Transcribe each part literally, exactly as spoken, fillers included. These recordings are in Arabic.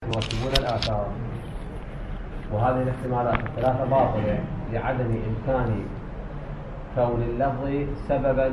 يرتبون الآثار، وهذه الاحتمالات الثلاثة باطلة لعدم إمكان كون اللفظ سببا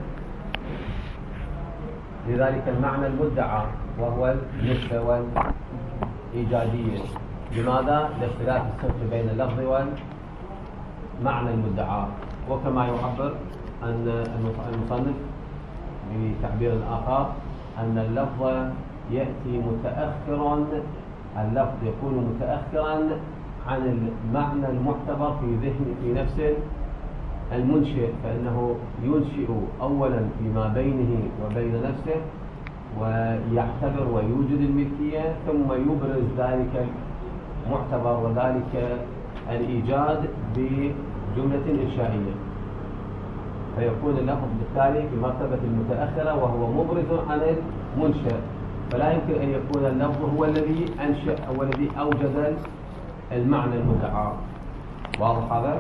لذلك المعنى المدعى وهو النسبة والإيجادية. لماذا؟ لاختلاف الصدق بين اللفظ والمعنى المدعى. وكما يعبر أن المصنف بتعبير آخر أن اللفظ يأتي متأخرا، اللفظ يكون متأخرا عن المعنى المعتبر في ذهن في نفس المنشئ، فإنه ينشئ أولا فيما بينه وبين نفسه ويعتبر ويوجد الملكية، ثم يبرز ذلك المعتبر وذلك الإيجاد بجملة إنشائية، فيكون اللفظ بالتالي في مرتبة المتأخرة وهو مبرز عن المنشئ، فلا يمكن أن يكون اللفظ هو الذي أنشأ أو الذي أوجد المعنى المدعى. واضح هذا؟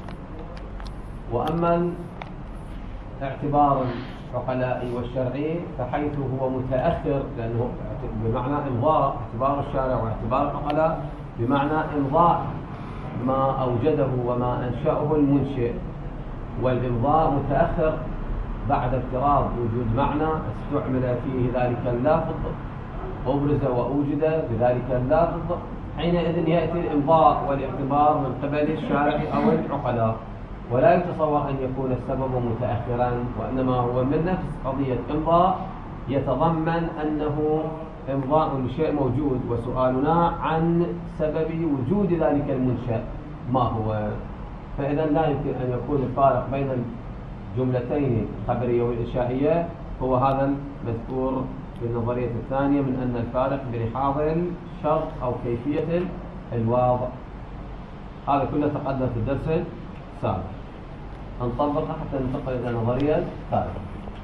وأما اعتبار العقلاء والشرعي فحيث هو متأخر، لأنه بمعنى إمضاء اعتبار الشارع واعتبار العقلاء بمعنى إمضاء ما أوجده وما أنشأه المنشئ، والإمضاء متأخر بعد افتراض وجود معنى استعمل فيه ذلك اللفظ، أبرز وأوجد بذلك اللفظ، حينئذ يأتي الإمضاء والاعتبار من قبل الشارع أو العقلاء، ولا يتصور أن يكون السبب متأخرا، وإنما هو من نفس قضية إمضاء يتضمن أنه إمضاء لشيء موجود، وسؤالنا عن سبب وجود ذلك المنشأ ما هو. فإذا لا يمكن أن يكون الفارق بين الجملتين الخبرية والإنشائية هو هذا المذكور في النظرية الثانية من أن الفارق بلحاظ الشرط أو كيفية الواضع. هذا كله تقدم في الدرس السابق، نطبقه حتى ننتقل إلى النظرية الثالثة.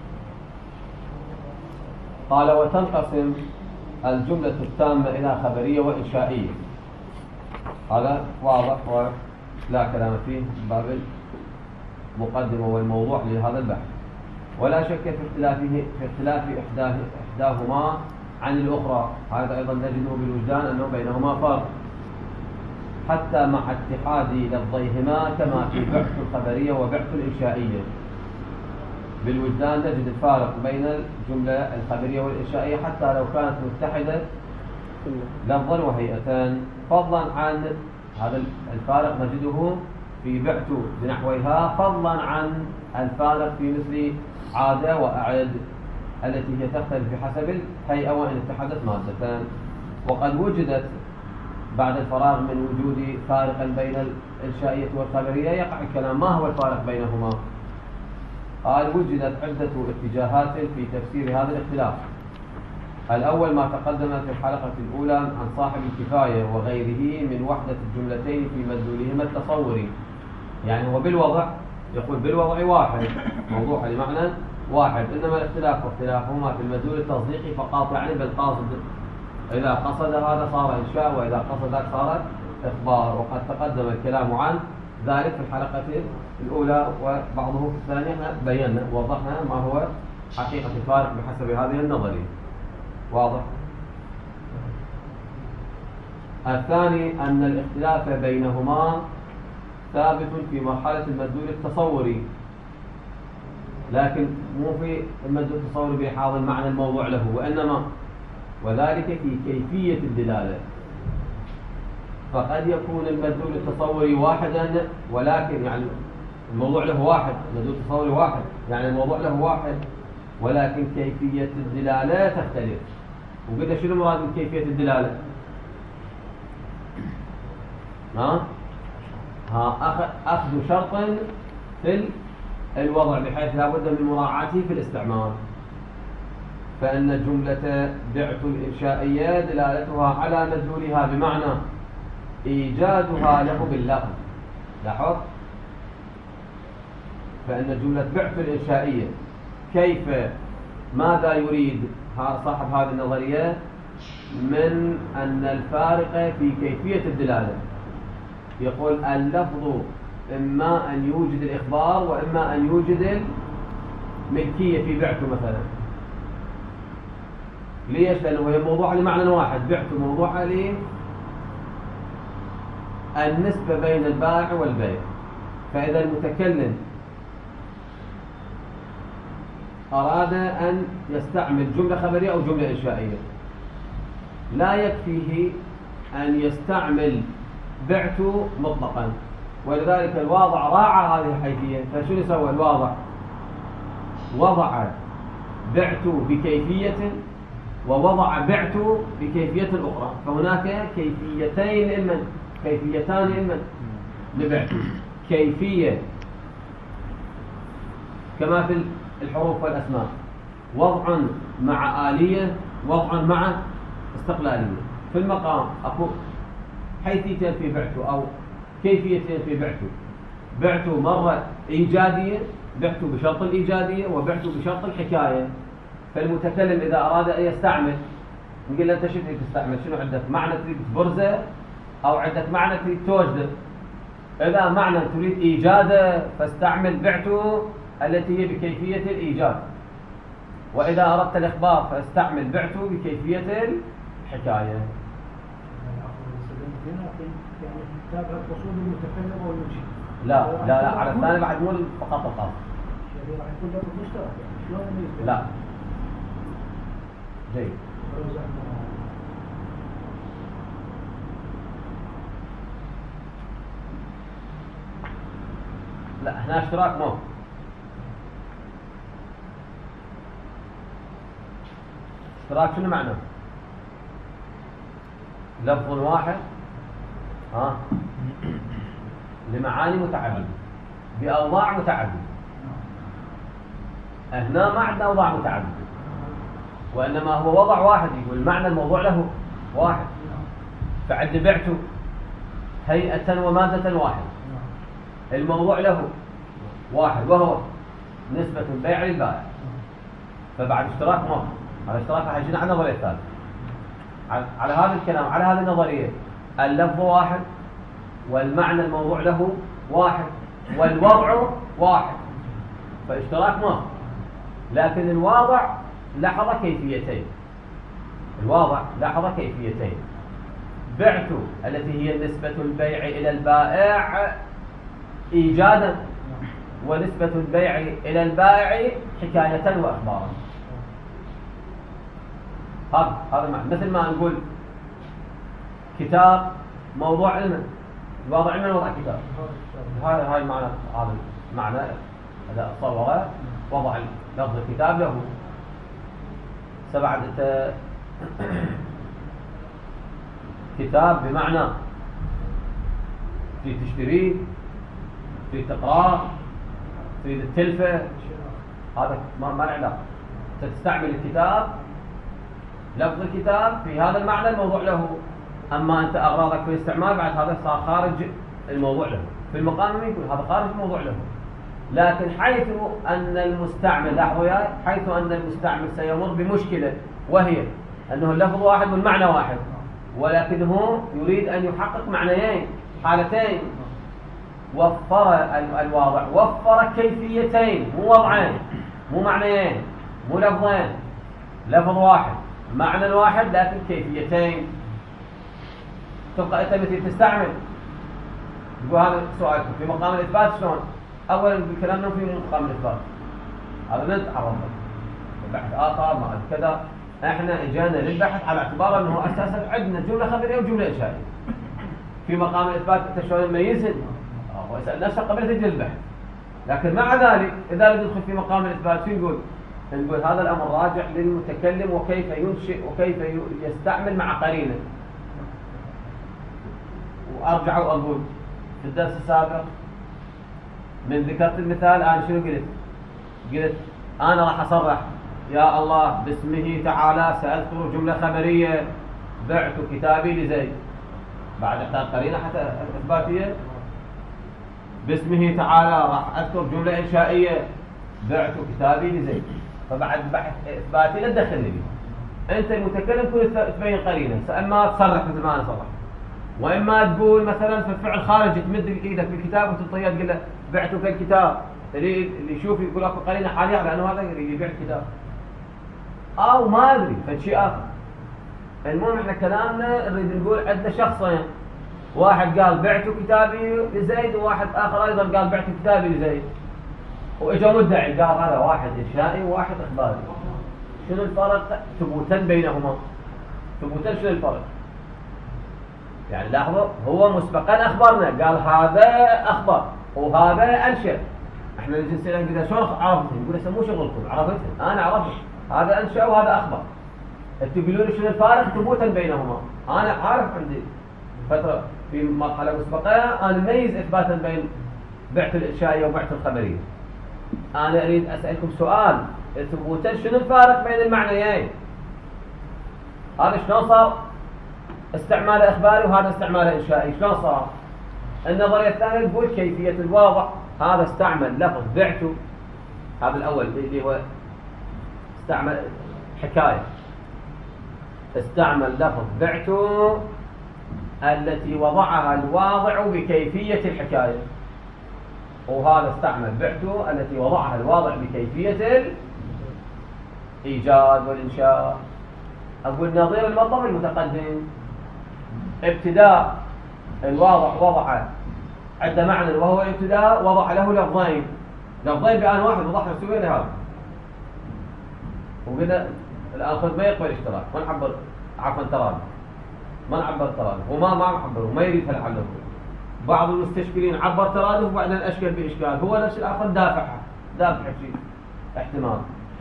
قال: وتنقسم الجملة التامة إلى خبرية وإنشائية. هذا واضح ولا كلام فيه باب المقدمة والموضوع لهذا البحث، ولا شك في اختلافه في اختلاف إحداه إحداهما عن الأخرى. هذا أيضا نجده بالوجدان أنه بينهما فرق، حتى مع اتحاد لفظيهما كما في بعث الخبرية وبعث الإنشائية. بالوجدان نجد الفارق بين الجملة الخبرية والإنشائية حتى لو كانت متحدة لفظا وهيئة، فضلا عن هذا الفارق نجده في بعث بنحوها، فضلا عن الفارق في مثل عادة وأعد التي هي تختلف بحسب الهيئة وإن اتحدت مادتان. وقد وجدت بعد الفراغ من وجود فارقا بين الإنشائية والخبرية يقع الكلام: ما هو الفارق بينهما؟ قال: وجدت عدة اتجاهات في تفسير هذا الاختلاف. الأول ما تقدم في الحلقة الأولى عن صاحب الكفاية وغيره من وحدة الجملتين في مدلولهما التصوري، يعني هو بالوضع يقول بالوضع واحد، موضوع لمعنى واحد، إنما الاختلاف واختلافهما في المدلول التصديقي فقط، يعني بالقاصد إذا قصد هذا صار إنشاء وإذا قصد ذاك صار إخبار. وقد تقدم الكلام عن ذلك في الحلقة الأولى وبعضه في الثانية. احنا بينا ووضحنا ما هو حقيقة الفارق بحسب هذه النظرية. واضح؟ الثاني أن الاختلاف بينهما ثابت في مرحلة المدلول التصوري، لكن مو في المدلول التصوري بلحاظ المعنى الموضوع له، وإنما وذلك في كيفية الدلالة. فقد يكون المدلول التصوري واحدا، ولكن يعني الموضوع له واحد، المدلول التصوري واحد يعني الموضوع له واحد، ولكن كيفية الدلالة تختلف. وقلنا شنو مراد من كيفية الدلالة؟ ها؟ ها أخذ شرط في الوضع بحيث لا بد من مراعاته في الاستعمال. فإن الجملة بعث الإنشائية دلالتها على مدلولها بمعنى إيجادها له باللفظ. لاحظ؟ فإن الجملة بعث الإنشائية كيف ماذا يريد صاحب هذه النظرية؟ من أن الفارق في كيفية الدلالة. يقول اللفظ إما أن يوجد الإخبار وإما أن يوجد الملكية في بعثه مثلا. ليش؟ لأنه هي موضوعة لمعنى واحد، بعت موضوعة لي النسبة بين البائع والبيع. فإذا المتكلم أراد أن يستعمل جملة خبرية أو جملة إنشائية، لا يكفيه أن يستعمل بعت مطلقا، ولذلك الواضع راعى هذه الحيثية. فشو سوى الواضع؟ وضع بعت بكيفية ووضع بعت بكيفية أخرى، فهناك كيفيتين لمن كيفيتان لمن لبعت، كيفية كما في الحروف والأسماء، وضع مع آلية، وضع مع استقلالية. في المقام أكو حيثيتين في بعت أو كيفيتين في بعت. بعت مرة إيجادية، بعت بشرط الإيجادية، وبعت بشرط الحكاية. فالمتكلم إذا أراد أن يستعمل، نقول له أنت شو تريد تستعمل؟ شنو عندك؟ معنى تريد تبرزه أو عندك معنى تريد توجده؟ إذا معنى تريد إيجاده فاستعمل بعت التي هي بكيفية الإيجاد، وإذا أردت الإخبار فاستعمل بعت بكيفية الحكاية. لا لا لا، على الثاني بعد مو فقط القاصر. لا جيد. لا هنا اشتراك مو اشتراك. شنو معنى؟ لفظ واحد ها لمعاني متعددة بأوضاع متعددة. هنا ما عندنا أوضاع متعددة، وإنما هو وضع واحد، يقول المعنى الموضوع له واحد. فعند بعت هيئة ومادة واحد، الموضوع له واحد وهو نسبة البيع للبائع. فبعد اشتراك ما على اشتراك راح يجينا على النظرية الثالثة. على هذا الكلام، على هذه النظرية، اللفظ واحد والمعنى الموضوع له واحد والوضع واحد، فاشتراك ما. لكن الواضع لاحظ كيفيتين، الواضع لاحظ كيفيتين. بعت التي هي نسبة البيع إلى البائع إيجادا، ونسبة البيع إلى البائع حكاية وأخبارا. هذا هذا معنى. مثل ما نقول كتاب موضوع علما، الواضع علما وضع كتاب. هاي هاي معنى، هذا معنى هذا صوره وضع لفظ الكتاب له. سبعة كتاب بمعنى في تشتريه، في تقراه، في التلفة، هذا ما ما له علاقة. تستعمل الكتاب لفظ الكتاب في هذا المعنى الموضوع له. أما أنت أغراضك في الاستعمال بعد هذا صار خارج الموضوع له. في المقام يقول هذا خارج الموضوع له. لكن حيث أن المستعمل، لاحظوا يا حيث أن المستعمل سيمر بمشكلة، وهي أنه اللفظ واحد والمعنى واحد، ولكنه يريد أن يحقق معنيين حالتين. وفر الواضع، وفر كيفيتين، مو وضعين، مو معنيين، مو لفظين، لفظ واحد معنى واحد لكن كيفيتين. تبقى أنت مثل تستعمل، يقول هذا سؤالك في مقام الإثبات شلون؟ أولا بالكلام في مقام الإثبات هذا نتعرض بحث آخر مع كذا. احنا اجانا للبحث على اعتبار انه اساسا عندنا جمله خبريه وجمله انشائيه. في مقام الاثبات انت شلون تميزهم؟ هو يسال نفسه قبل تجي البحث. لكن مع ذلك اذا ندخل في مقام الاثبات شو نقول؟ نقول هذا الامر راجع للمتكلم وكيف ينشئ وكيف يستعمل مع قرينه. وارجع واقول في الدرس السابق من ذكرت المثال انا شنو قلت؟ قلت انا راح اصرح يا الله باسمه تعالى سأذكر جملة خبرية بعت كتابي لزيد، بعد احتاج قرينة حتى إثباتية. باسمه تعالى راح أذكر جملة إنشائية بعت كتابي لزيد، فبعد بحث إثباتي لا تدخلني به. أنت المتكلم كل تبين قرينة، فإما تصرح مثل ما أنا صرح، وإما تقول مثلا في الفعل خارج تمد إيدك بالكتاب وتطير تقول له بعتك الكتاب، اللي اللي يشوف يقول لك قرينة حالية على أنه هذا اللي يبيع الكتاب، أو ما أدري فشيء آخر. المهم احنا كلامنا نريد نقول عندنا شخصين، واحد قال بعت كتابي لزيد وواحد آخر أيضا قال بعت كتابي لزيد، وإجا مدعي قال هذا واحد إنشائي وواحد إخباري. شنو الفرق ثبوتا بينهما؟ ثبوتا شنو الفرق؟ يعني لاحظوا هو مسبقا أخبرنا قال هذا أخبر وهذا أنشأ. احنا نجي نسأله كذا شلون عرفتها؟ يقول هسه مو شغلكم، عرفتها أنا عرفت هذا أنشأ وهذا أخبر. تقولون شنو الفارق ثبوتا بينهما؟ أنا عارف عندي فترة في مرحلة مسبقة أنا ميز إثباتا بين بعث الإنشائية وبعث الخبرية. أنا أريد أسألكم سؤال ثبوتا شنو الفارق بين المعنيين؟ هذا شلون صار استعمال إخباري وهذا استعمال إنشائي؟ شلون صار؟ النظرية الثانية تقول كيفية الواضح، هذا استعمل لفظ بعته، هذا الأول اللي هو استعمل حكاية، استعمل لفظ بعته التي وضعها الواضع بكيفية الحكاية، وهذا استعمل بعته التي وضعها الواضع بكيفية الإيجاد والإنشاء. أقول نظير المطلب المتقدم ابتداء الواضع وضع عند معنى وهو ابتداء وضع له لفظين لفظين بآن واحد وضعنا سوينا هذا، وقلنا الآخر ما يقبل اشتراك ما نعبر عفوا تراد ما نعبر تراد وما ما نعبر وما يريد هالعلم. بعض المستشكلين عبر تراده وبعدين أشكل بإشكال، هو نفس الآخر دافعها دافع شيء احتمال.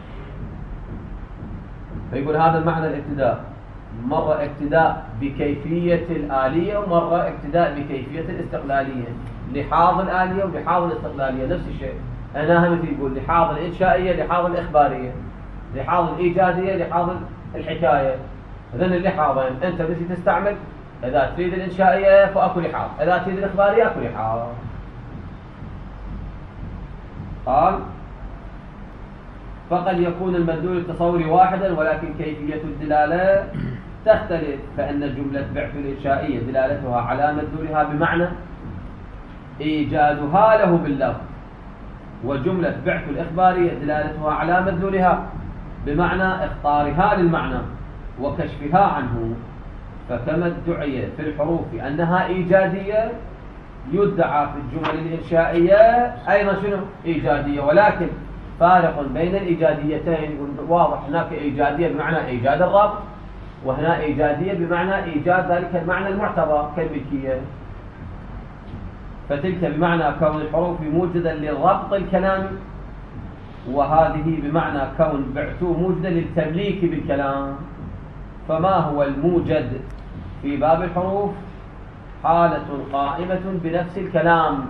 فيقول هذا المعنى الابتداء، مرة ابتداء بكيفية الآلية ومرة ابتداء بكيفية الاستقلالية، لحاظ الآلية ولحاظ الاستقلالية نفس الشيء. أنا مثل يقول لحاظ الإنشائية لحاظ الإخبارية، لحاظ الإيجادية لحاظ الحكاية. إذن اللحاظين أنت بس تستعمل، إذا تريد الإنشائية فأكو لحاظ، إذا تريد الإخبارية أكو لحاظ. قال فقد يكون المدلول التصوري واحدا ولكن كيفية الدلالة تختلف، فإن جملة بعث الإنشائية دلالتها على مدلولها بمعنى إيجادها له باللفظ، وجملة بعث الإخبارية دلالتها على مدلولها بمعنى إخطارها للمعنى وكشفها عنه. فكما ادعي في الحروف أنها إيجادية يدعى في الجمل الإنشائية أيضا شنو؟ إيجادية، ولكن فارق بين الإيجاديتين واضح. هناك إيجادية بمعنى إيجاد الربط، وهنا إيجادية بمعنى إيجاد ذلك المعنى المعتبر كالملكية. فتلك بمعنى كون الحروف موجدا للربط الكلامي، وهذه بمعنى كون بعثه موجدا للتمليك بالكلام. فما هو الموجد في باب الحروف؟ حالة قائمة بنفس الكلام.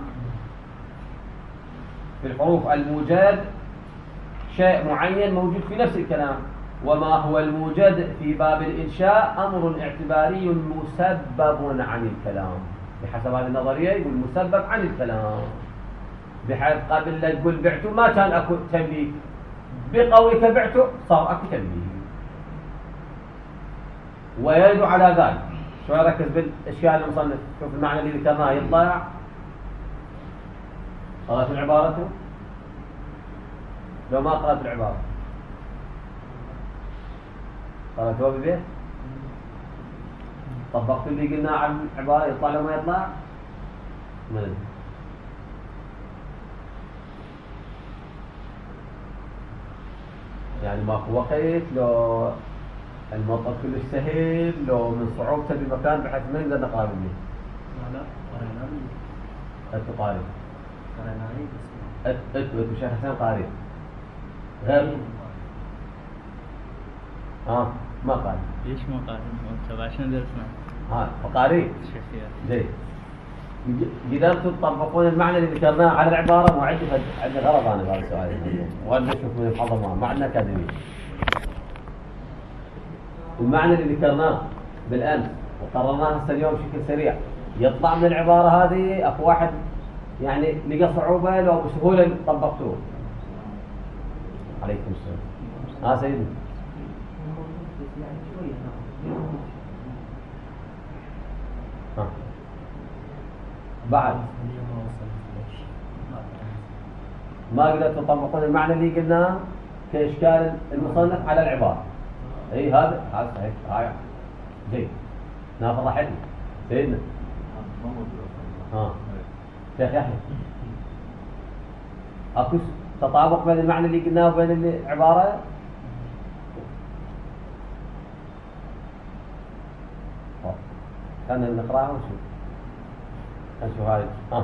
في الحروف الموجد شيء معين موجود في نفس الكلام. وما هو الموجد في باب الإنشاء؟ أمر اعتباري مسبب عن الكلام. بحسب هذه النظرية يقول مسبب عن الكلام، بحيث قبل لا تقول بعته ما كان أكو تمليك، بقولك بعته صار أكو تمليك. ويرد على ذلك شو ركز بالاشياء المصنف، شوف المعنى اللي ذكرناه يطلع قرأت العبارة لو ما قرأت العبارة قرأتوها ببيت طبقت اللي قلنا عن العبارة يطلع لو ما يطلع ما ندري. يعني ماكو وقت، لو الموضوع كلش سهل، لو من صعوبته بمكان بحيث ما نقدر نقارن به. لا لا قرينا أنت قارن. قرينا لي أنت أنت أنت شيخ حسين قارن. غير. آه ما قارن. ليش ما قارن؟ أنت عشان درسنا. ها فقاري. زين. قدرتوا تطبقون المعنى اللي ذكرناه على العبارة؟ مو عندي عندي غلط أنا بهذا السؤال. وأنا أشوف من الحضر ما عندنا أكاديمي. المعنى اللي ذكرناه بالأمس وقررناه هسه اليوم بشكل سريع يطلع من العبارة هذه أكو واحد يعني لقى صعوبة لو بسهولة طبقتوه. عليكم السلام. ها سيدي. ها. بعد ما قدرت تطبقون المعنى اللي قلناه كإشكال المصنف على العبارة. اي هذا هذا صحيح. هاي زين ناخذ راحتنا سيدنا ها شيخ يحيى اكو تطابق بين المعنى اللي قلناه وبين العبارة؟ كان نقراها وشو نشوف هاي ها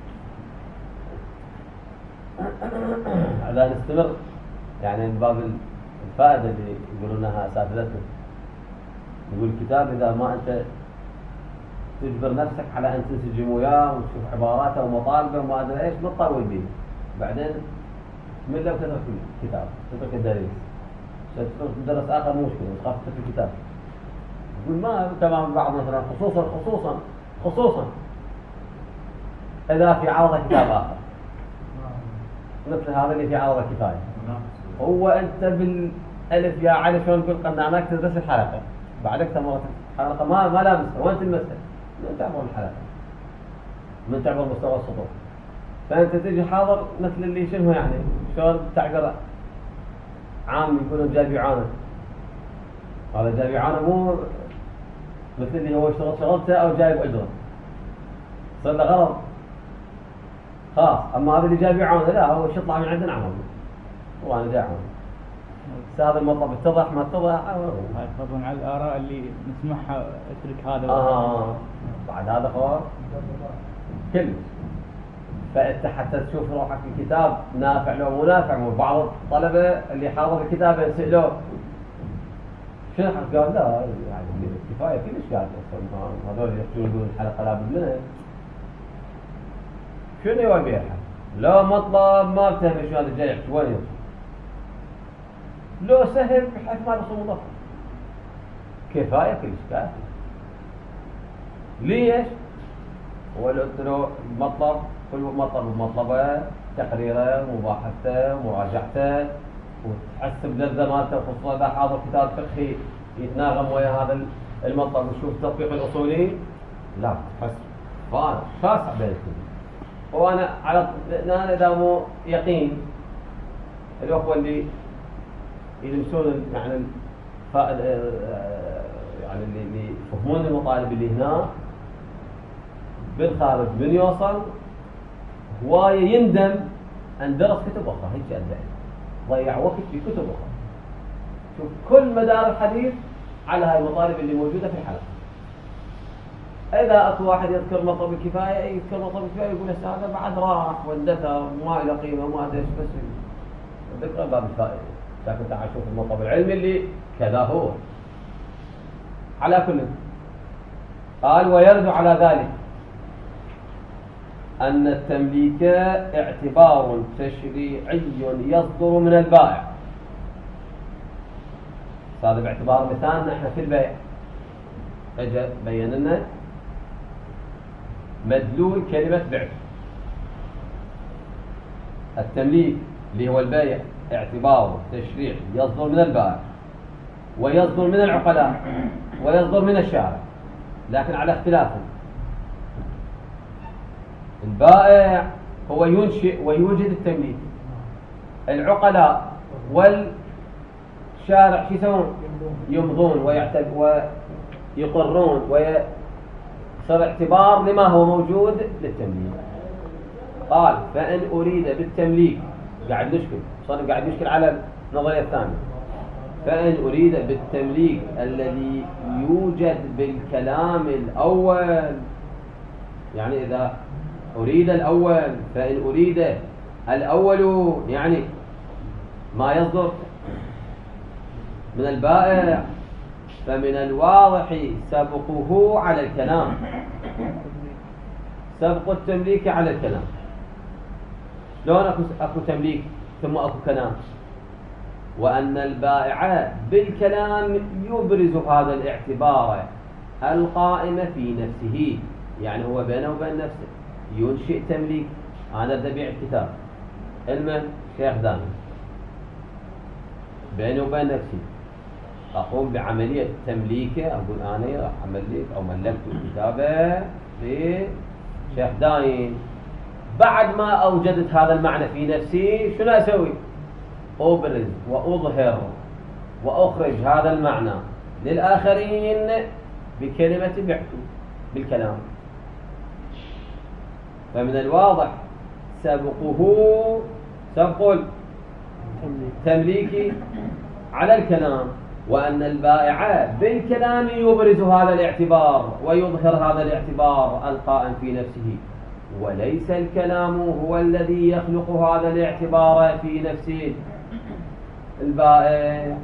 على نستمر يعني من باب الفائدة اللي يقولونها أساتذتنا. يقول الكتاب إذا ما أنت تجبر نفسك على أن تنسجم وياه وتشوف عباراته ومطالبه وما أدري إيش ما تطول به، بعدين تمل له وتترك الكتاب تترك الدرس تترك الدرس آخر مشكلة وتخاف تترك الكتاب. يقول ما تمام بعض مثلا خصوصا خصوصا خصوصا إذا في عرض كتاب آخر مثل هذا اللي في عرض كفاية. هو أنت بالألف يا علي شلون تقول قنعناك تدرس الحلقة بعدك تمرت الحلقة ما ما لامسها وأنت المسألة من تعبر الحلقة من تعبر مستوى السطور، فأنت تجي حاضر مثل اللي شنو يعني شلون تعبر عام يقولون جايب عانة، هذا جايب عانة مو مثل اللي هو اشتغل شغلته أو جايب أجرة صار له غرض خلاص. أما هذا اللي جايب عانة لا هو شو يطلع من عندنا عمل وأنا جاي عانة هذا المطلب اتضح ما اتضح. هاي فضلا على الآراء اللي نسمعها اترك هذا آه بعد هذا خلاص كل. فأنت حتى تشوف روحك الكتاب نافع له مو نافع. وبعض الطلبة اللي حاضر الكتاب يسألوه شنو حق قال لا يعني كفاية كلش قال هذول يحكون يقولون الحلقة لابد منها شنو يبي يلحق لو مطلب ما بتهم شو هذا جاي يحكي وين يوصل لو سهل بحيث ما يوصل مضاف كفاية كلش كافي. ليش؟ هو لو قلت له المطلب كل مطلب بمطلبه تقريره مباحثته مراجعته وتحسب لذة مالته خصوصا إذا حاضر كتاب فقهي يتناغم ويا هذا المطلب وشوف التطبيق الأصولي لا تحس فانا شاسع بين الكتب. وأنا على أنا إذا مو يقين الأخوة اللي يلمسون يعني الفائد يعني اللي اللي يفهمون المطالب اللي هنا بالخارج من يوصل هواية يندم أن درس كتب أخرى هيك أدعي ضيع وقت في كتب أخرى. شوف كل مدار الحديث على هاي المطالب اللي موجودة في الحلقة. إذا أكو واحد يذكر مطلب الكفاية يذكر مطلب الكفاية يقول هذا بعد راح واندثر وما له قيمة وما أدري إيش بس ذكر باب الفائدة. لكن تعال شوف المطلب العلمي اللي كذا هو. على كل قال ويرد على ذلك أن التمليك اعتبار تشريعي يصدر من البائع. هذا باعتبار مثال نحن في البيع اجى بين لنا مدلول كلمة بيع. التمليك اللي هو البيع اعتبار تشريعي يصدر من البائع ويصدر من العقلاء ويصدر من الشارع لكن على اختلاف. البائع هو ينشئ ويوجد التمليك، العقلاء والشارع شو يسوون؟ يمضون ويقرون ويصير اعتبار لما هو موجود للتمليك. قال فإن أريد بالتمليك قاعد نشكل صار قاعد نشكل على النظرية الثانية. فإن أريد بالتمليك الذي يوجد بالكلام الأول يعني إذا أريد الأول فإن أريد الأول يعني ما يصدر من البائع فمن الواضح سبقه على الكلام سبق التمليك على الكلام. شلون أكو, أكو تمليك ثم أكو كلام؟ وأن البائع بالكلام يبرز هذا الاعتبار القائم في نفسه يعني هو بينه وبين نفسه ينشئ تمليك. أنا بدي أبيع الكتاب المن شيخ داني بيني وبين نفسي أقوم بعملية تمليكه أقول أنا راح أملك أو ملكت الكتابة لشيخ داين. بعد ما أوجدت هذا المعنى في نفسي شنو أسوي؟ أبرز وأظهر وأخرج هذا المعنى للآخرين بكلمة بعت بالكلام. فمن الواضح سبقه سبق التمليك على الكلام، وأن البائع بالكلام يبرز هذا الاعتبار ويظهر هذا الاعتبار القائم في نفسه، وليس الكلام هو الذي يخلق هذا الاعتبار في نفس البائع.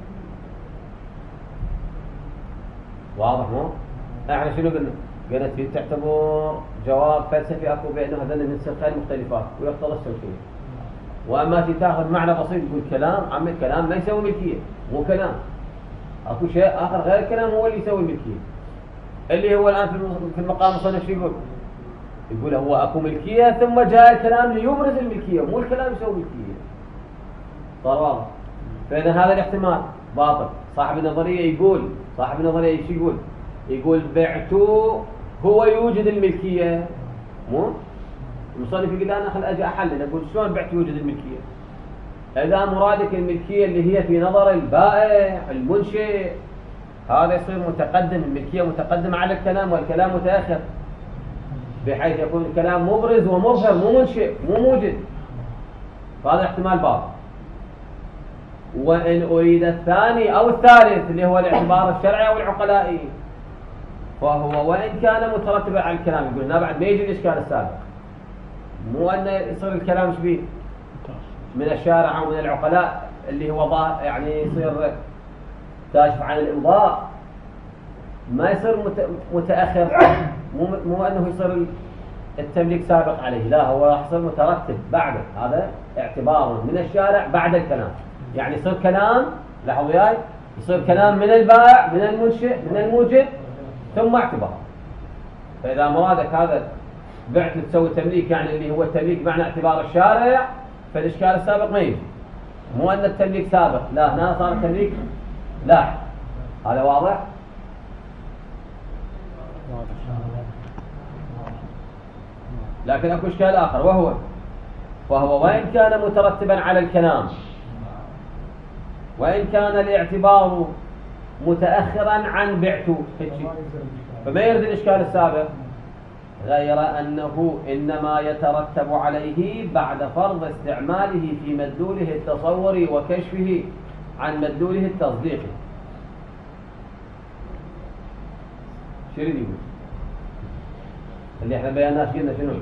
واضح مو؟ احنا شنو قلنا؟ قلنا تعتبر جواب فلسفي اكو بانه هذول من سلخين مختلفات ويقتضي السلخيه. واما تاخذ معنى بسيط تقول كلام عم الكلام ما يسوي ملكيه، مو كلام. اكو شيء اخر غير الكلام هو اللي يسوي الملكيه. اللي هو الان في المقام المصنف شو يقول؟ يقول هو اكو ملكيه ثم جاء الكلام ليبرز الملكيه، مو الكلام يسوي ملكيه. صار واضح؟ فاذا هذا الاحتمال باطل. صاحب النظريه يقول صاحب النظريه ايش يقول؟ يقول بعت هو يوجد الملكيه، مو؟ المصنف يقول انا خل اجي احلل اقول شلون بعت يوجد الملكيه؟ اذا مرادك الملكيه اللي هي في نظر البائع المنشئ، هذا يصير متقدم، الملكيه متقدمه على الكلام والكلام متاخر، بحيث يكون الكلام مبرز ومظهر مو منشئ مو موجد. فهذا احتمال باطل. وإن أريد الثاني أو الثالث اللي هو الاعتبار الشرعي أو العقلائي، فهو وإن كان مترتبا على الكلام، يقول هنا بعد ما يجي الإشكال السابق، مو أن يصير الكلام شبيه من الشارع أو من العقلاء اللي هو يعني يصير كاشف عن الإمضاء، ما يصير متأخر، مو مو أنه يصير التمليك سابق عليه، لا هو راح يصير مترتب بعده. هذا اعتبار من الشارع بعد الكلام، يعني يصير كلام، لاحظوا وياي، يصير كلام من البائع من المنشئ من الموجد ثم اعتبار. فإذا مرادك هذا بعت تسوي تمليك يعني اللي هو التمليك معنى اعتبار الشارع، فالإشكال السابق ما يجي. مو أن التمليك سابق، لا هنا صار التمليك لاحق. هذا واضح؟ لكن اكو اشكال اخر، وهو وهو وان كان مترتبا على الكلام، وان كان الاعتبار متاخرا عن بعته، فما يرد الاشكال السابق، غير انه انما يترتب عليه بعد فرض استعماله في مدلوله التصوري وكشفه عن مدلوله التصديقي. شو يريد يقول؟ اللي احنا بياناش قلنا شنو؟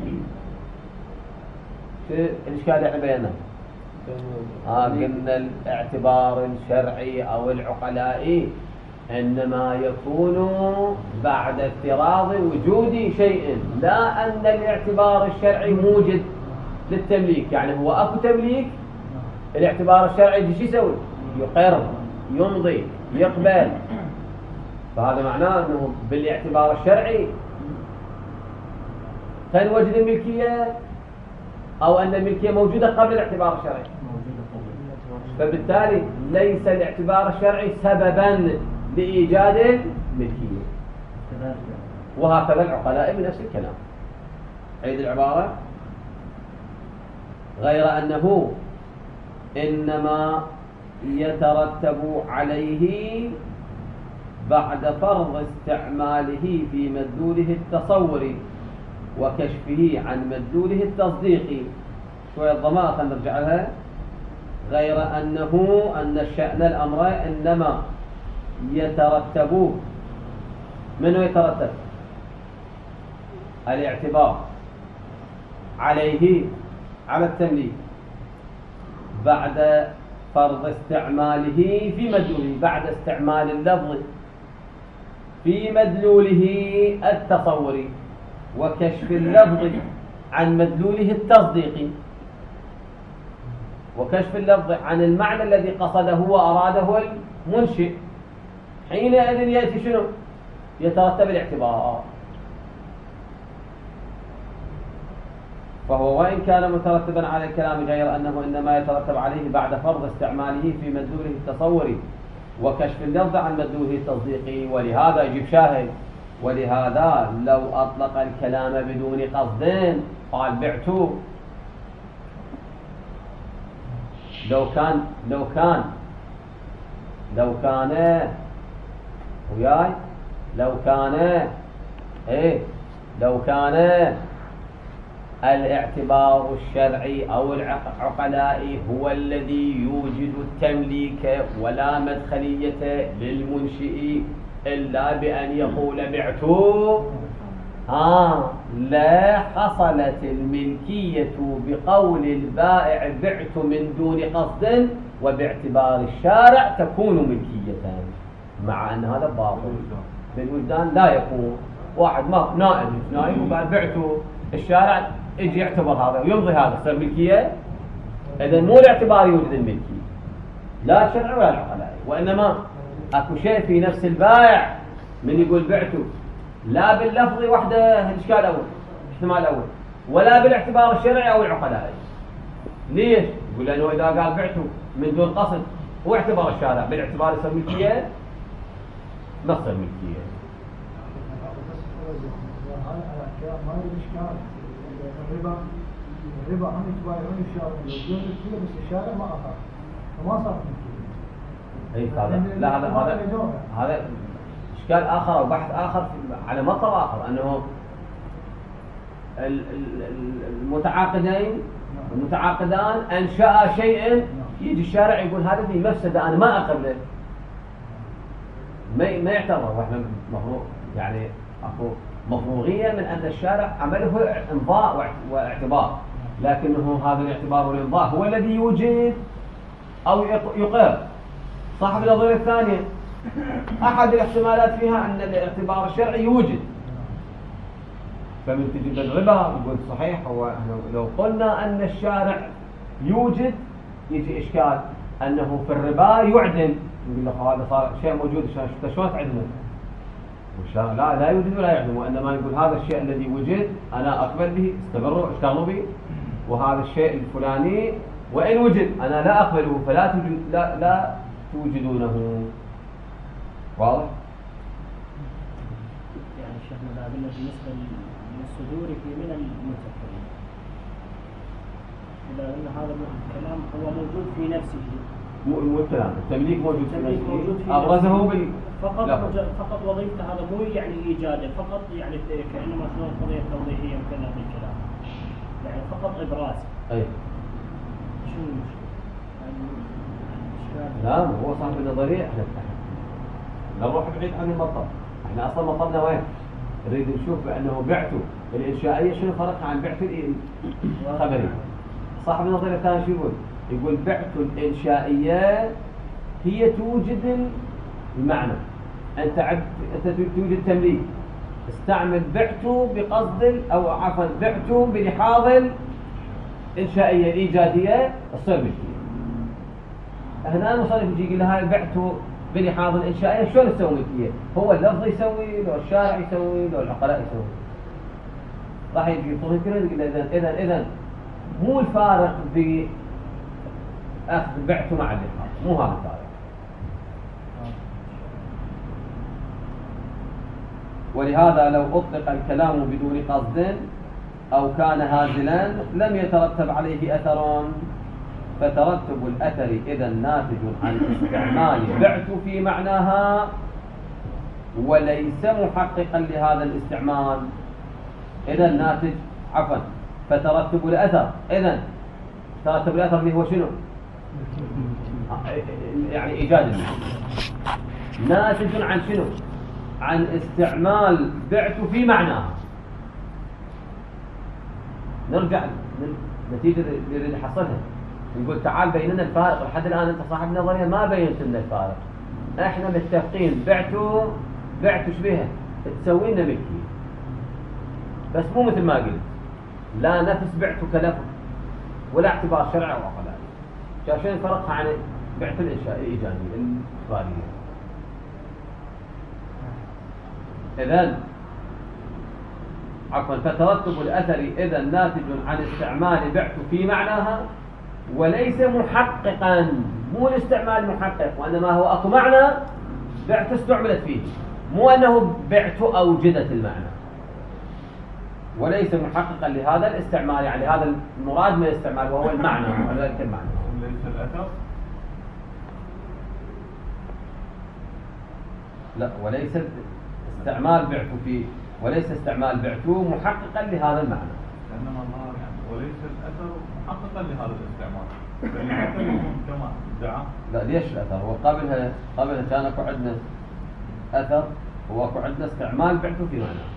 شو الاشكال اللي احنا بياناه؟ اه قلنا الاعتبار الشرعي او العقلائي انما يكون بعد افتراض وجود شيء، لا ان الاعتبار الشرعي موجد للتمليك. يعني هو اكو تمليك، الاعتبار الشرعي شو يسوي؟ يقر، يمضي، يقبل. فهذا معناه انه بالاعتبار الشرعي تنوجد الملكيه، او ان الملكيه موجوده قبل الاعتبار الشرعي. فبالتالي ليس الاعتبار الشرعي سببا لايجاد الملكيه. وهكذا العقلاء بنفس الكلام. عيد العباره، غير انه انما يترتب عليه بعد فرض استعماله في مدلوله التصوري وكشفه عن مدلوله التصديقي. شوية الضمائر خلينا نرجع لها. غير أنه أن الشأن الأمر إنما يترتب، منه يترتب الاعتبار عليه على التمليك بعد فرض استعماله في مدلوله، بعد استعمال اللفظ في مدلوله التصوري وكشف اللفظ عن مدلوله التصديقي، وكشف اللفظ عن المعنى الذي قصده وأراده المنشئ. حينئذ يأتي شنو؟ يترتب الاعتبار. فهو وإن كان مترتبا على الكلام، غير أنه إنما يترتب عليه بعد فرض استعماله في مدلوله التصوري وكشف اللفظ عن مدلوله التصديقي. ولهذا يجيب شاهد، ولهذا لو أطلق الكلام بدون قصد قال بعت، لو كان لو كان لو كان وياي لو كان إيه لو كان الاعتبار الشرعي أو العقلائي هو الذي يوجد التمليك ولا مدخلية للمنشئ إلا بأن يقول بعت آه لا حصلت الملكية بقول البائع بعت من دون قصد، وباعتبار الشارع تكون ملكية، مع أن هذا باطل بالوجدان لا يكون. واحد ما نائب نائب وقال بعته، الشارع يجي يعتبر هذا ويمضي هذا، تصير ملكية. إذا مو الاعتبار يوجد الملكية لا الشرع ولا العقلائي، وإنما أكو شيء في نفس البائع من يقول بعته، لا باللفظ وحده الإشكال الأول الاحتمال الأول، ولا بالاعتبار الشرعي أو العقلائي. ليش؟ يقول لأنه إذا قال بعته من دون قصد هو اعتبار الشارع، بالاعتبار يصير ملكية ما تصير ملكية. ما يريد إشكال الربا الربا هم يتبايعون الشارع يوجدون ملكية، بس الشارع ما أخذ وما صار ملكية. أي هذا لا هذا هذا هذا إشكال آخر أو بحث آخر على مطلب آخر، أنه المتعاقدين المتعاقدان أنشأ شيئا، يجي الشارع يقول هذا لي مفسدة أنا ما أقبله، ما ما يعتبر. وإحنا مفروض يعني أكو مفروغية من أن الشارع عمله إمضاء واعتبار، لكنه هذا الاعتبار والإمضاء هو الذي يوجد أو يقر. صاحب النظرية الثانية أحد الاحتمالات فيها أن الاعتبار الشرعي يوجد، فمن تجد الربا يقول صحيح. هو لو قلنا أن الشارع يوجد يجي إشكال أنه في الربا يعدم، يقول لك هذا صار شيء موجود شلون تعدمه؟ والشارع لا لا يوجد ولا يعدم، وإنما يقول هذا الشيء الذي وجد أنا أقبل به، استمروا اشتغلوا به، وهذا الشيء الفلاني وإن وجد أنا لا أقبله فلا توجد لا لا توجدونه. واضح؟ يعني شيخنا لا قلنا بالنسبة للصدور في من المتكلم، إذا أن هذا الكلام هو موجود في نفسه، مو مو الكلام التمليك موجود في التمليك موجود نفسه، في أبرزه بال فقط مج... فقط وظيفته هذا مو يعني إيجاده فقط، يعني كأنما شلون قضية توضيحية وكذا بالكلام، يعني فقط إبراز. أي شو المشكلة؟ يعني لا هو صاحب النظرية. احنا نروح بعيد عن المطلب، احنا اصلا مطلبنا وين؟ نريد نشوف بانه بعته الانشائية شنو فرقها عن بعته الخبري. صاحب النظرية الثاني شو يقول؟ يقول بعته الانشائية هي توجد المعنى، انت عد انت توجد تمليك، استعمل بعته بقصد او عفوا بعته بلحاظ الانشائية الايجادية تصير ملكية. هنا المصنف يجي يقول لها بعته بلحاظ الانشائيه شلون تسوي ملكيه؟ هو اللفظ يسوي، لو الشارع يسوي، لو العقلاء يسوي. راح يجي يطلب كذا يقول اذا اذا اذا مو الفارق باخذ بعته مع اللحاظ، مو هذا الفارق. ولهذا لو اطلق الكلام بدون قصد او كان هازلا لم يترتب عليه اثر، فترتب الأثر إذا ناتج عن استعمال بعت في معناها وليس محققا لهذا الاستعمال. إذا ناتج عفوا فترتب الأثر، إذا ترتب الأثر اللي هو شنو؟ يعني إيجاد ناتج عن شنو؟ عن استعمال بعت في معناها. نرجع نتيجة اللي نريد نحصلها، نقول تعال بيننا الفارق. لحد الآن أنت صاحب نظرية ما بينت لنا الفارق، احنا متفقين بعته بعته شبيها تسوي لنا ملكي، بس مو مثل ما قلت لا نفس بعته كلفظ ولا اعتبار شرعي او عقلائي. عشان فرقها عن بعت الانشاء الايجابي الاخباريه. اذا عفوا فترتب الاثر اذا ناتج عن استعمال بعت في معناها وليس محققا، مو الاستعمال محقق، وانما هو اكو معنى بعت استعملت فيه، مو انه بعت اوجدت المعنى، وليس محققا لهذا الاستعمال، يعني هذا المراد من الاستعمال وهو المعنى وذلك المعنى. ليس الاثر؟ لا وليس استعمال بعت فيه وليس استعمال بعت محققا لهذا المعنى. إنما الله يعني وليس الأثر محققا لهذا الاستعمال. فالأثر يكون كما ادعى. لا ليش الأثر؟ وقبلها قبلها كان اكو عندنا أثر واكو عندنا استعمال بعت في معنى.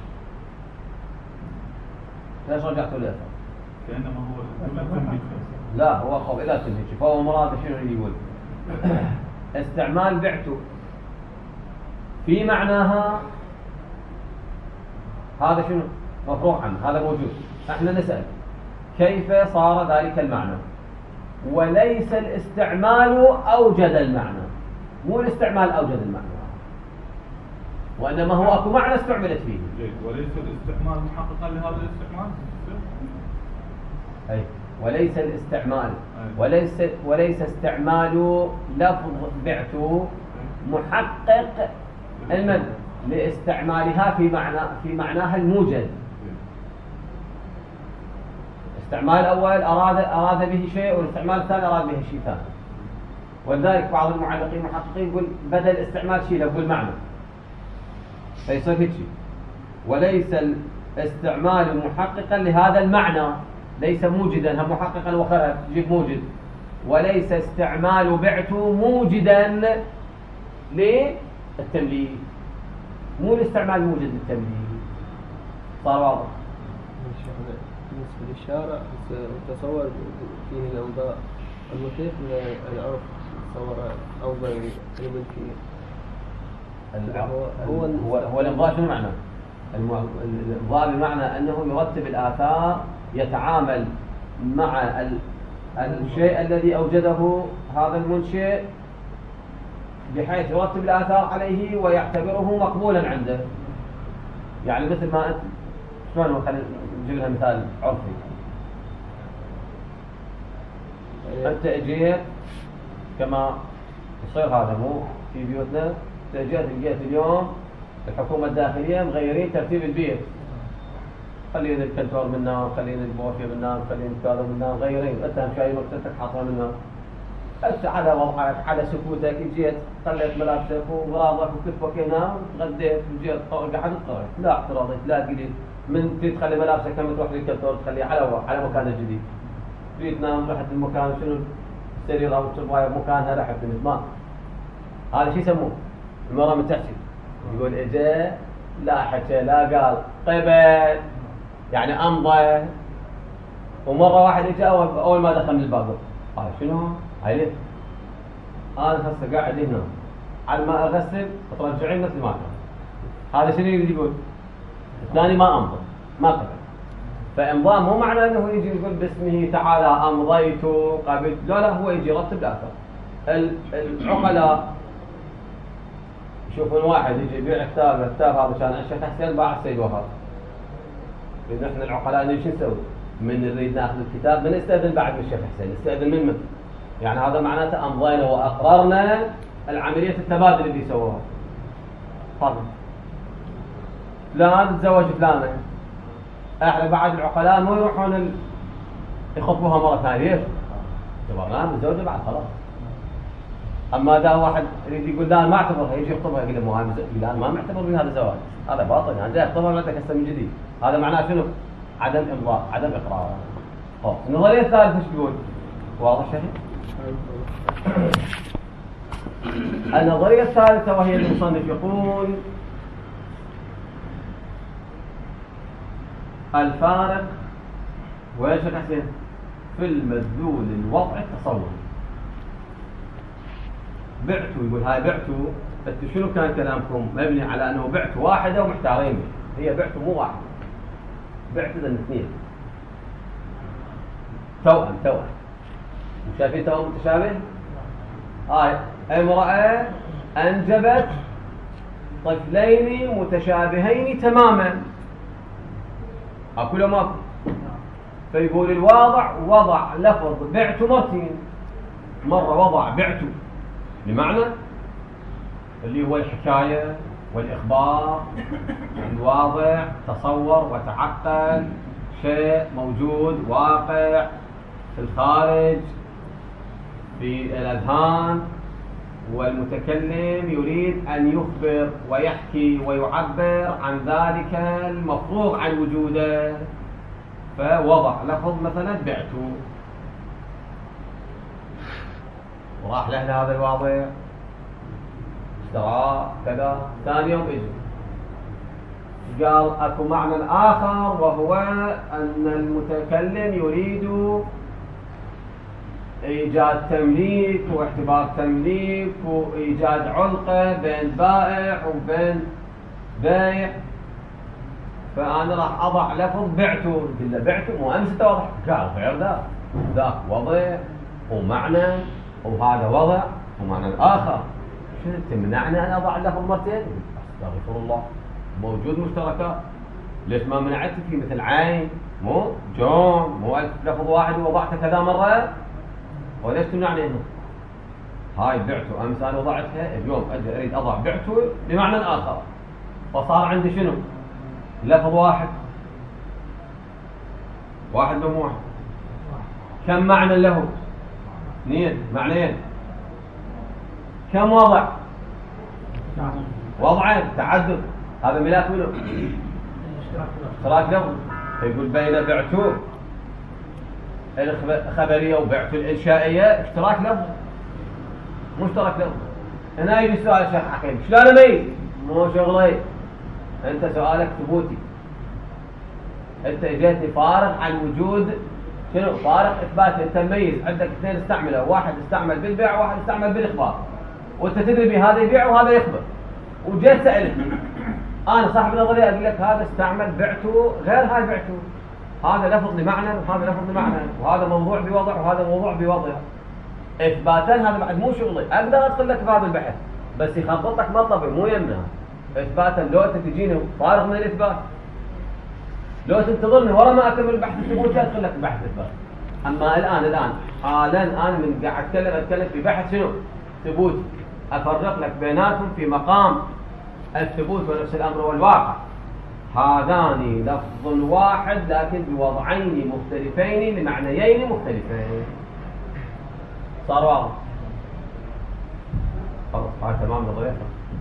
ليش رجعتوا للأثر؟ كأنما هو التمهيد. لا هو خب إلى تمهيد، فهو مراده شنو يقول؟ استعمال بعت في معناها هذا شنو؟ مفروغ عنه، هذا موجود. احنا نسأل كيف صار ذلك المعنى؟ وليس الاستعمال أوجد المعنى، مو الاستعمال أوجد المعنى، وإنما هو أكو معنى استعملت فيه. وليس الاستعمال محققا لهذا الاستعمال. أي وليس الاستعمال وليس وليس استعمال لفظ بعت محقق المد لاستعمالها في معنى في معناها الموجد. الاستعمال الأول أراد أراد به شيء، والاستعمال الثاني أراد به شيء ثاني. ولذلك بعض المعلقين المحققين يقول بدل استعمال شيء له المعنى، فيصير هيك شيء. وليس الاستعمال محققا لهذا المعنى، ليس موجدا، هم محققا وخرج جيب موجد. وليس استعمال بعت موجدا للتمليك، مو الاستعمال موجد للتمليك. صار واضح؟ بالنسبة للشارع تصور فيه الأوضاع المتيح من العرف، تصور أوضاع الملكية. هو هو هو الإمضاء شنو معنى؟ الإمضاء بمعنى أنه يرتب الآثار، يتعامل مع الشيء الذي أوجده هذا المنشئ بحيث يرتب الآثار عليه ويعتبره مقبولا عنده. يعني مثل ما أنت شلون، خلينا نجيب لها مثال عرفي. أنت اجيت كما يصير هذا مو في بيوتنا، أنت اجيت لقيت اليوم الحكومة الداخلية مغيرين ترتيب البيت، خلينا الكنتور منا، خلينا البوفيه منا، خلينا كذا منا، مغيرين. أنت هم شايل مكتبك حاطها منا، أنت على وضعك على سكوتك جيت خليت ملابسك وغراضك وكتفك هنا وتغديت وجيت قعدت تقرأ. لا اعتراضك، لا تقولي من تخلي ملابسك كم تروح للكنتور تخليها على على مكان الجديد. تريد تنام رحت المكان شنو السرير او التربايه بمكانها رحت نمت. ما هذا شو يسموه؟ المرأة من تحكي يقول اجا لا حكى لا قال قبل، يعني امضى. ومره واحد اجى اول, أول ما دخل من الباب قال شنو؟ هاي ليه؟ انا هسه قاعد هنا على ما اغسل ترجعين مثل ما كان. هذا شنو يريد يقول؟ الثاني ما امضى ما قبل. فامضاء مو معنى انه يجي يقول باسمه تعالى امضيت قبلت، لا لا، هو يجي يرتب الاثر. العقلاء يشوفون واحد يجي يبيع كتاب، الكتاب هذا كان الشيخ حسين باع السيد وهاب. نحن العقلاء نجي شو نسوي؟ من نريد ناخذ الكتاب من نستاذن بعد من الشيخ حسين، نستاذن من من؟ يعني هذا معناته امضينا واقررنا العمليه التبادل اللي سووها. تفضل. فلان تزوج فلانه. احنا بعد العقلاء مو يروحون ال... يخطبوها مره ثانيه. طبعا متزوجه بعد خلاص. اما اذا واحد يريد يقول لا ما اعتبرها، يجي يخطبها يقول له مو هذا لا ما معتبر بهذا الزواج، هذا باطل، انا جاي اخطبها بدك هسه من جديد. هذا معناه شنو؟ عدم امضاء، عدم اقرار. طيب النظريه الثالثه ايش تقول؟ واضح شيء؟ النظريه الثالثه وهي المصنف يقول الفارق وين شيخ حسين؟ في المدلول الوضع التصور. بعتوا يقول هاي بعتوا، انتوا شنو كان كلامكم؟ مبني على انه بعت واحده ومحتارين. هي بعتوا مو واحده، بعتوا ذن اثنين توأم توأم. شايفين توأم متشابه؟ هاي امرأة انجبت طفلين متشابهين تماما. اكو ماكو؟ فيقول الواضع وضع لفظ بعت مرتين، مرة وضع بعت بمعنى اللي هو الحكاية والإخبار، الواضع تصور وتعقل شيء موجود واقع في الخارج في الأذهان، والمتكلم يريد أن يخبر ويحكي ويعبر عن ذلك المفروغ عن وجوده، فوضع لفظ مثلا بعت، وراح له هذا الواضع اشترى كذا، ثاني يوم اجى قال اكو معنى آخر، وهو أن المتكلم يريد إيجاد تمليك واعتبار تمليك وإيجاد علقة بين بائع وبين بائع، فأنا راح أضع لفظ بعته. قل له بعته مو أمس توضح، قال غير ذا، ذاك وضع ومعنى وهذا وضع ومعنى آخر، شنو تمنعني أن أضع اللفظ مرتين؟ أستغفر الله، موجود مشتركات، ليش ما منعت في مثل عين مو جون مو ألف لفظ واحد ووضعته كذا مرة، وليش تمنعني هنا؟ هاي بعته أمس أنا وضعتها، اليوم أجي أريد أضع بعته بمعنى آخر، فصار عندي شنو؟ لفظ واحد واحد مو واحد، كم معنى له؟ اثنين معنيين، كم وضع؟ وضعين، تعدد، هذا ملاك منه اشتراك لفظ. يقول بين بعته الخبرية وبعته الإنشائية اشتراك لفظ، مو اشتراك لفظ. هنا يجي سؤال شيخ حكيم، شلون اميز؟ مو شغلي، انت سؤالك ثبوتي، انت اجيتني فارغ عن وجود شنو؟ فارغ اثباتي، انت مميز، عندك اثنين استعملوا، واحد استعمل بالبيع وواحد استعمل بالاخبار، وانت تدري بهذا يبيع وهذا يخبر، وجيت سألتني انا صاحب النظريه اقول لك هذا استعمل بعته غير هاي بعته، هذا لفظ لمعنى وهذا لفظ لمعنى، وهذا موضوع بوضع وهذا موضوع بوضع، اثباتا هذا بعد مو شغلي، اقدر ادخل لك في هذا البحث بس يخبط لك مطلبي مو يمنع اثباتا. لو انت تجيني فارغ من الاثبات، لو تنتظرني ورا ما اكمل البحث الثبوتي ادخل لك بحث اثبات. اما الان الان حالا انا من قاعد اتكلم اتكلم في بحث شنو؟ ثبوتي، افرق لك بيناتهم في مقام الثبوت ونفس الامر والواقع. هذان لفظ واحد لكن بوضعين مختلفين لمعنيين مختلفين. صار واضح؟ خلاص هاي تمام نظريتها.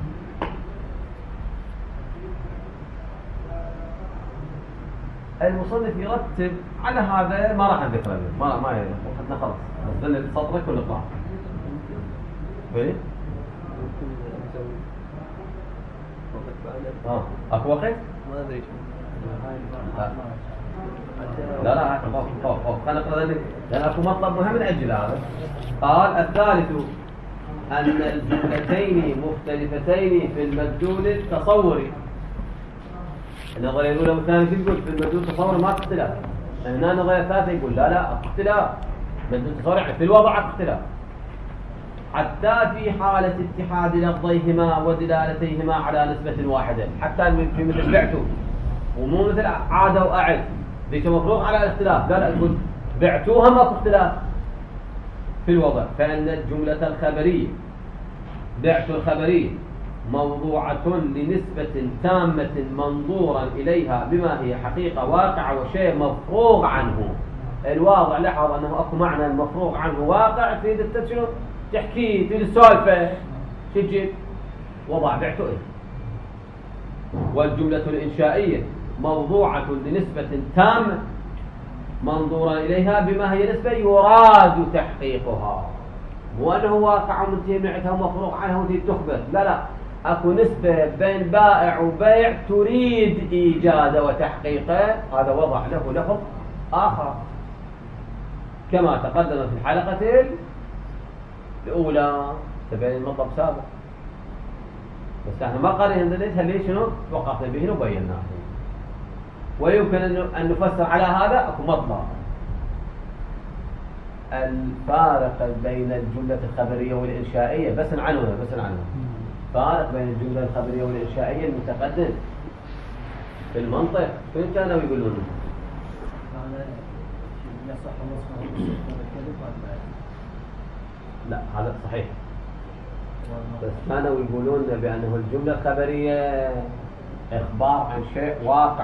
المصنف يرتب على هذا، ما راح نذكر له، ما ما احنا خلاص نزلنا سطرك ونقرا. ايه؟ اه اكو وقت؟ ما ادري لا لا خوف خوف خوف خلينا نقرا لان اكو مطلب مهم نأجل هذا. قال الثالث ان الجملتين مختلفتين في المدلول التصوري. النظريه الاولى والثانيه شو تقول؟ في المدلول التصوري ما في اختلاف. هنا النظريه الثالثه يقول لا لا اكو اختلاف، مدلول التصوري يعني في الوضع اكو اختلاف، حتى في حالة اتحاد لفظيهما ودلالتيهما على نسبة واحدة، حتى في مثل بعته ومو مثل عادة وأعد ذيك مفروغ على الاختلاف. قال أقول بعتوها ماكو اختلاف في الوضع، فإن الجملة الخبرية بعت الخبرية موضوعة لنسبة تامة منظورا إليها بما هي حقيقة واقعة وشيء مفروغ عنه. الواضع لاحظ أنه أكو معنى المفروغ عنه واقع في شنو؟ تحكي في السالفة تجي وضع بعته إيه. والجملة الإنشائية موضوعة لنسبة تامة منظورا إليها بما هي نسبة يراد تحقيقها، مو أنه واقع ومنتهي منعتها ومفروغ عنها وتريد تخبر، لا لا، أكو نسبة بين بائع وبيع تريد إيجاد وتحقيقه، هذا وضع له لفظ آخر كما تقدم في الحلقة الأولى تبين المطلب سابق، بس احنا ما قرينا ليش شنو وقفنا به وبيناه. ويمكن أن نفسر على هذا أكو مطلب الفارق بين الجملة الخبرية والإنشائية، بس نعنونها بس نعنونها فارق بين الجملة الخبرية والإنشائية المتقدم في المنطق. شو كانوا يقولون؟ لا هذا صحيح، بس كانوا يقولون بأنه الجملة الخبرية إخبار عن شيء واقع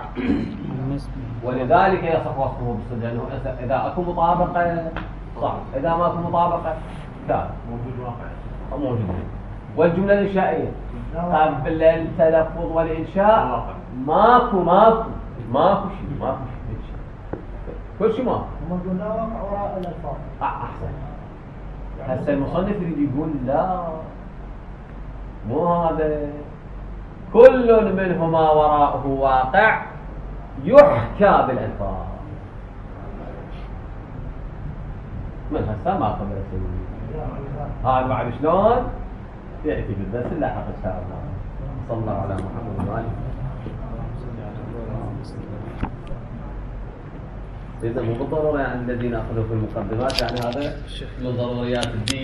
ولذلك يصح وصفه بالصدق، لأنه إذا أكو مطابقة صح، إذا ما أكو مطابقة لا موجود واقع. موجودين. والجملة الإنشائية قبل التلفظ والإنشاء ماكو ماكو ماكو شيء ماكو شيء كل شيء ماكو. هم قلنا واقع وراء الألفاظ. أحسن. هسه المصنف يريد يقول لا مو هذا، كل منهما وراءه واقع يحكى بالألفاظ. من هسه ما قبل اسوي هذا بعد شلون يأتي بالدرس اللاحق إن شاء الله. صلى الله على محمد وآله. إذا مو بالضرورة يعني الذين أخذوا في المقدمات يعني هذا من ضروريات الدين.